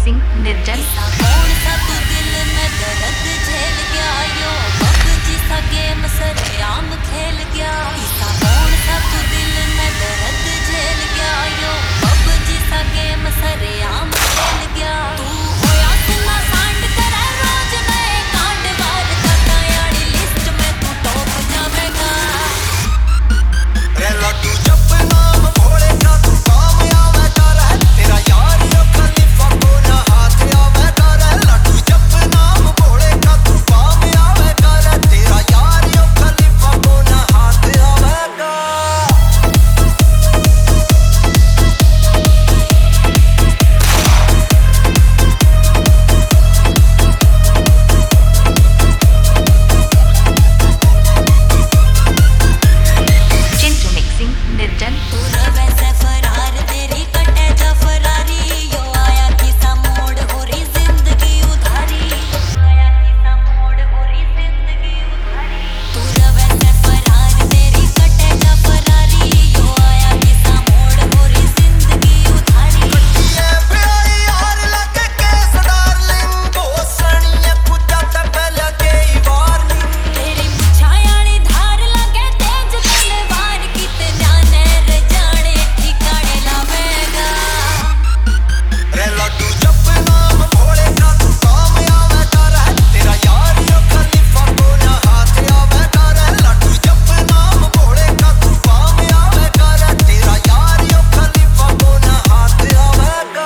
Mixing निर्जन। कौन सा तू दिल में दर्द झेल गया यो पबजी सा गेम सरेआम खेल गया। ऐसा कौन सा तू दिल में दर्द झेल गया यो पबजी सा गेम सरेआम खेल गया। तू होया सुना सांड करे रोज नए कांड वार करता यानी लिस्ट में तू टॉप जावेगा। रे लड्डू जब नाम भोले का तू कामयाब कर तेरा यार यो खलीफा को ना हाथ आवे कर। लड्डू जब नाम भोले का तू कामयाब कर तेरा यार यो खलीफा को ना हाथ आवे कर। चिंटू मिक्सिंग निर्जन। तू वैसे फरार तेरी कटे जा फरारी यो आया किसा मोड़ हो रही जिंदगी उधारी। आया किसा मोड़ हो रही जिंदगी उधारी। तू वैसे फरार तेरी कटे जा फरारी यो आया किसा मोड़ हो रही जिंदगी उधारी। ये प्यारी यार लगे केस डार्लिंग बोसनिया कुत्ता ते पहले कई वार्निंग। तेरी मुछायानी धार लगे तेज तलवार किते जाने रे जाने ठिकाने लावेगा। रे लड्डू जब नाम भोले का तू कामयाब कर तेरा यार यो खलीफा को ना हाथ आवे कर। लड्डू जब नाम भोले का तू कामयाब कर तेरा यार यो खलीफा को ना हाथ आवे कर।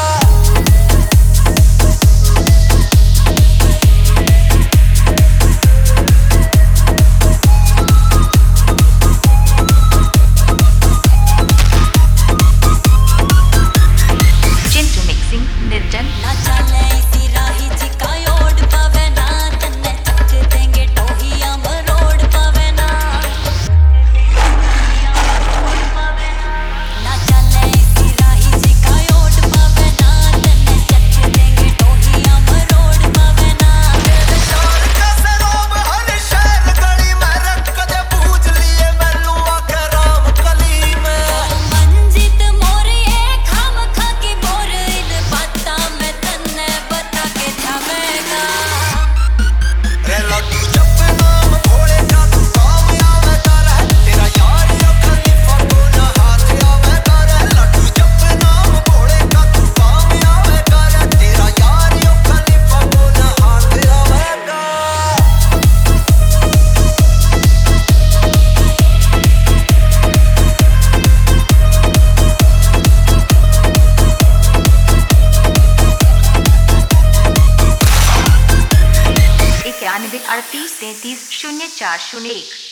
चिंटू मिक्सिंग निर्जन। ना चले इसी राही चिकायोड पावे ना तन्ने चक देंगे टोहिया मरोड़ पावे ना। ना चले इसी राही चिकायोड पावे ना तन्ने चक देंगे टोहिया मरोड़ पावे ना। तेरे यार का सरोब हर शहर गली में रख दे पूछ लिए मैनू आके राम कली में। मंजित मोर ये खाम खा की बोर इन बाता मैं तन्ने बता के जावेगा। रे लड्डू जब नाम भोले का तू कामयाब कर तेरा यार यो खलीफा को ना हाथ आवे कर। लड्डू जब नाम भोले का तू कामयाब कर तेरा यार यो खलीफा को ना हाथ आवे कर। इक्यानवे 38 33 0401।